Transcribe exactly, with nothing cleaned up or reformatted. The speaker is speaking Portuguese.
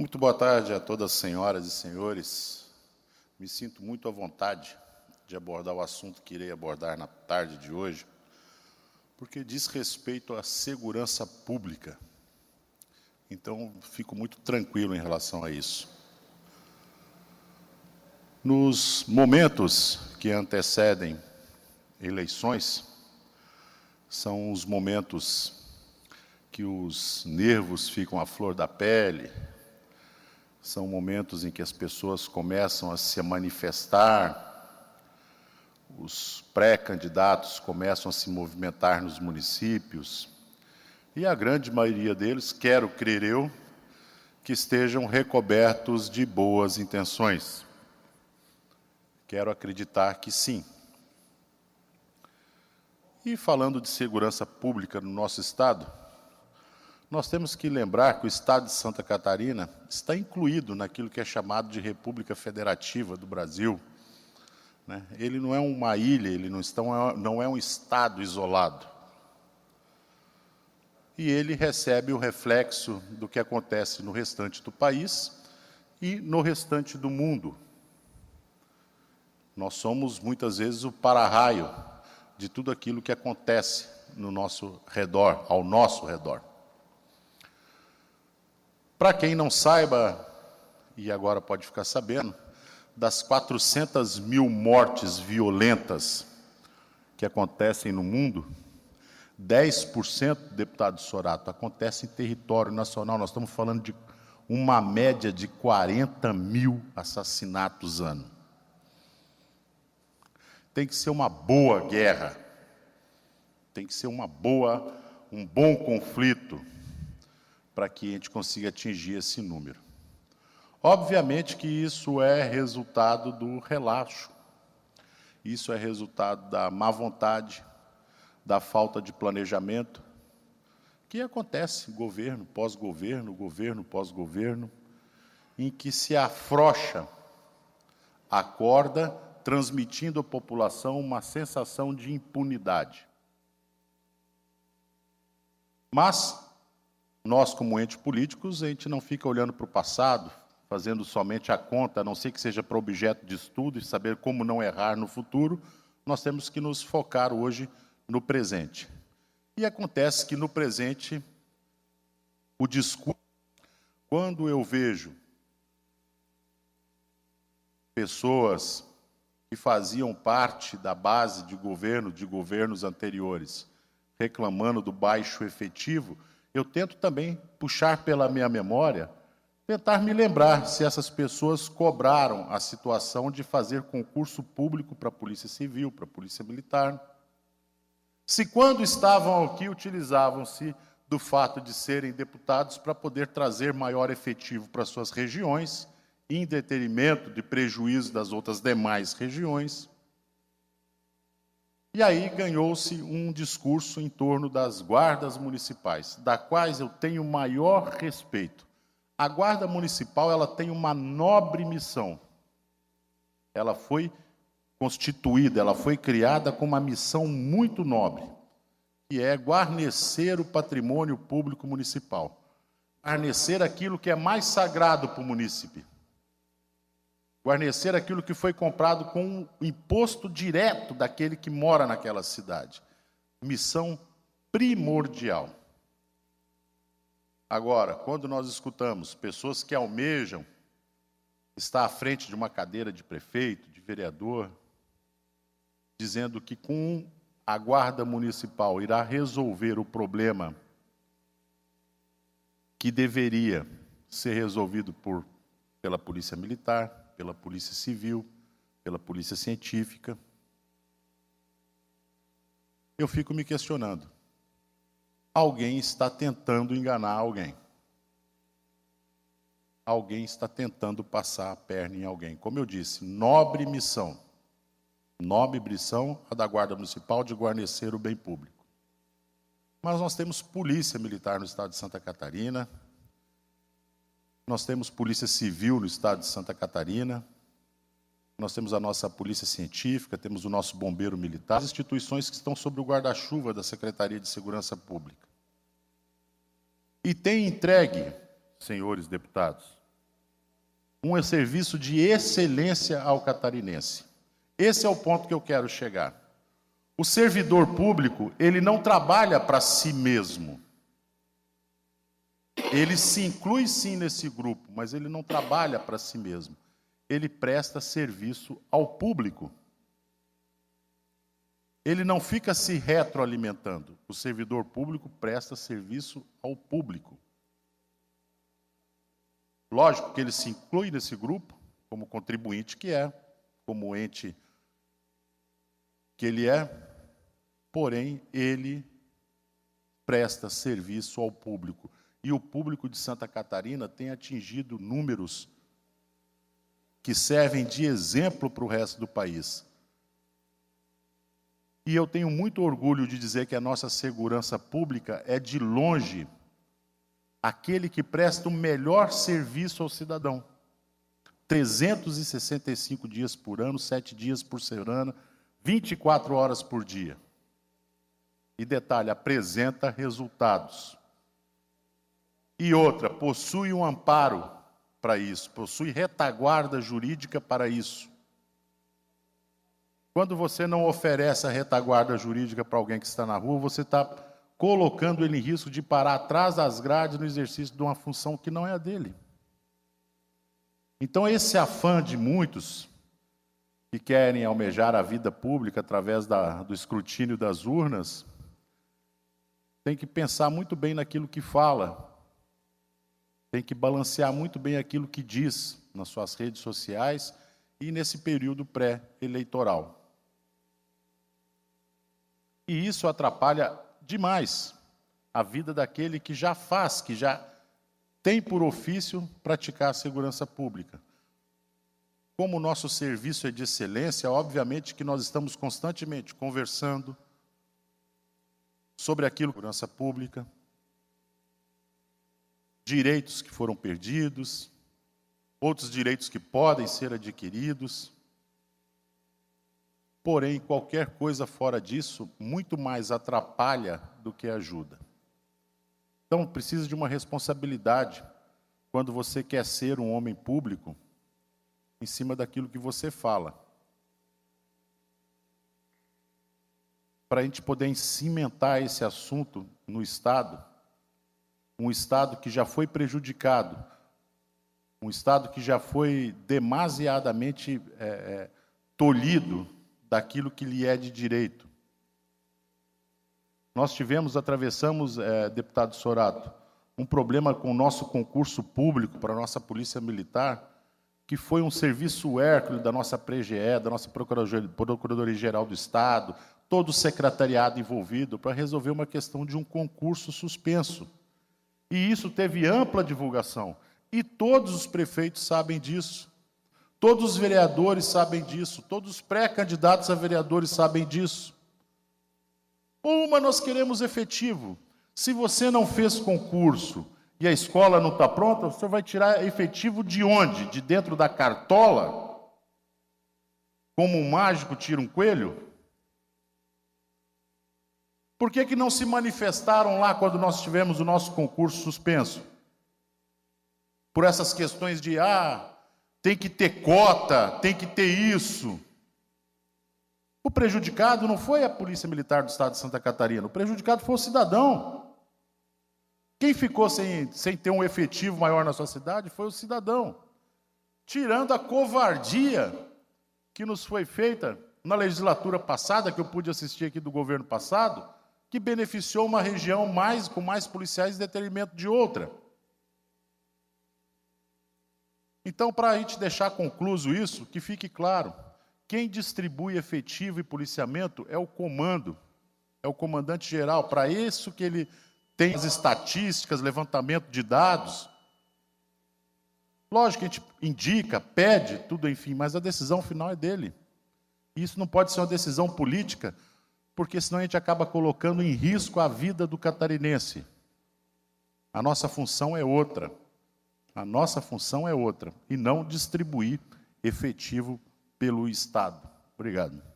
Muito boa tarde a todas as senhoras e senhores. Me sinto muito à vontade de abordar o assunto que irei abordar na tarde de hoje, porque diz respeito à segurança pública. Então, fico muito tranquilo em relação a isso. Nos momentos que antecedem eleições, são os momentos que os nervos ficam à flor da pele, são momentos em que as pessoas começam a se manifestar, os pré-candidatos começam a se movimentar nos municípios, e a grande maioria deles, quero crer eu, que estejam recobertos de boas intenções. Quero acreditar que sim. E falando de segurança pública no nosso Estado, nós temos que lembrar que o Estado de Santa Catarina está incluído naquilo que é chamado de República Federativa do Brasil. Né? Ele não é uma ilha, ele não, está, não é um Estado isolado. E ele recebe o reflexo do que acontece no restante do país e no restante do mundo. Nós somos, muitas vezes, o para-raio de tudo aquilo que acontece no nosso redor, ao nosso redor. Para quem não saiba, e agora pode ficar sabendo, das quatrocentas mil mortes violentas que acontecem no mundo, dez por cento, deputado Sorato, acontece em território nacional. Nós estamos falando de uma média de quarenta mil assassinatos ano. Tem que ser uma boa guerra, tem que ser uma boa, um bom conflito, para que a gente consiga atingir esse número. Obviamente que isso é resultado do relaxo, isso é resultado da má vontade, da falta de planejamento, que acontece governo, pós-governo, governo, pós-governo, em que se afrouxa a corda, transmitindo à população uma sensação de impunidade. Mas nós, como entes políticos, a gente não fica olhando para o passado, fazendo somente a conta, a não ser que seja para objeto de estudo e saber como não errar no futuro, nós temos que nos focar hoje no presente. E acontece que no presente, o discurso, quando eu vejo pessoas que faziam parte da base de governo, de governos anteriores, reclamando do baixo efetivo, eu tento também puxar pela minha memória, tentar me lembrar se essas pessoas cobraram a situação de fazer concurso público para a Polícia Civil, para a Polícia Militar. Se quando estavam aqui, utilizavam-se do fato de serem deputados para poder trazer maior efetivo para suas regiões, em detrimento de prejuízo das outras demais regiões. E aí ganhou-se um discurso em torno das guardas municipais, das quais eu tenho maior respeito. A guarda municipal, ela tem uma nobre missão. Ela foi constituída, ela foi criada com uma missão muito nobre, que é guarnecer o patrimônio público municipal. Guarnecer aquilo que é mais sagrado para o munícipe. Guarnecer aquilo que foi comprado com o imposto direto daquele que mora naquela cidade. Missão primordial. Agora, quando nós escutamos pessoas que almejam estar à frente de uma cadeira de prefeito, de vereador, dizendo que com a guarda municipal irá resolver o problema que deveria ser resolvido por, pela Polícia Militar, pela Polícia Civil, pela Polícia Científica. Eu fico me questionando. Alguém está tentando enganar alguém. Alguém está tentando passar a perna em alguém. Como eu disse, nobre missão. Nobre missão a da Guarda Municipal de guarnecer o bem público. Mas nós temos Polícia Militar no Estado de Santa Catarina, nós temos Polícia Civil no Estado de Santa Catarina, nós temos a nossa Polícia Científica, temos o nosso Bombeiro Militar, as instituições que estão sob o guarda-chuva da Secretaria de Segurança Pública. E tem entregue, senhores deputados, um serviço de excelência ao catarinense. Esse é o ponto que eu quero chegar. O servidor público, ele não trabalha para si mesmo. Ele se inclui sim nesse grupo, mas ele não trabalha para si mesmo. Ele presta serviço ao público. Ele não fica se retroalimentando. O servidor público presta serviço ao público. Lógico que ele se inclui nesse grupo, como contribuinte que é, como ente que ele é, porém, ele presta serviço ao público. E o público de Santa Catarina tem atingido números que servem de exemplo para o resto do país. E eu tenho muito orgulho de dizer que a nossa segurança pública é, de longe, aquele que presta o melhor serviço ao cidadão. trezentos e sessenta e cinco dias por ano, sete dias por semana, vinte e quatro horas por dia. E detalhe, apresenta resultados. E outra, possui um amparo para isso, possui retaguarda jurídica para isso. Quando você não oferece a retaguarda jurídica para alguém que está na rua, você está colocando ele em risco de parar atrás das grades no exercício de uma função que não é a dele. Então, esse afã de muitos que querem almejar a vida pública através da, do escrutínio das urnas, tem que pensar muito bem naquilo que fala, tem que balancear muito bem aquilo que diz nas suas redes sociais e nesse período pré-eleitoral. E isso atrapalha demais a vida daquele que já faz, que já tem por ofício praticar a segurança pública. Como o nosso serviço é de excelência, obviamente que nós estamos constantemente conversando sobre aquilo que é segurança pública, direitos que foram perdidos, outros direitos que podem ser adquiridos. Porém, qualquer coisa fora disso, muito mais atrapalha do que ajuda. Então, precisa de uma responsabilidade quando você quer ser um homem público em cima daquilo que você fala. Para a gente poder cimentar esse assunto no Estado, um Estado que já foi prejudicado, um Estado que já foi demasiadamente é, é, tolhido daquilo que lhe é de direito. Nós tivemos, atravessamos, é, deputado Sorato, um problema com o nosso concurso público para a nossa Polícia Militar, que foi um serviço hércules da nossa P G E, da nossa Procuradoria-Geral do Estado, todo o secretariado envolvido, para resolver uma questão de um concurso suspenso. E isso teve ampla divulgação. E todos os prefeitos sabem disso. Todos os vereadores sabem disso. Todos os pré-candidatos a vereadores sabem disso. Uma, nós queremos efetivo. Se você não fez concurso e a escola não está pronta, você vai tirar efetivo de onde? De dentro da cartola? Como um mágico tira um coelho? Por que que não se manifestaram lá quando nós tivemos o nosso concurso suspenso? Por essas questões de, ah, tem que ter cota, tem que ter isso. O prejudicado não foi a Polícia Militar do Estado de Santa Catarina, o prejudicado foi o cidadão. Quem ficou sem, sem ter um efetivo maior na sua cidade foi o cidadão. Tirando a covardia que nos foi feita na legislatura passada, que eu pude assistir aqui do governo passado, que beneficiou uma região mais, com mais policiais em detrimento de outra. Então, para a gente deixar concluso isso, que fique claro, quem distribui efetivo e policiamento é o comando, é o comandante geral. Para isso que ele tem as estatísticas, levantamento de dados. Lógico que a gente indica, pede, tudo, enfim, mas a decisão final é dele. E isso não pode ser uma decisão política, porque senão a gente acaba colocando em risco a vida do catarinense. A nossa função é outra. A nossa função é outra, e não distribuir efetivo pelo Estado. Obrigado.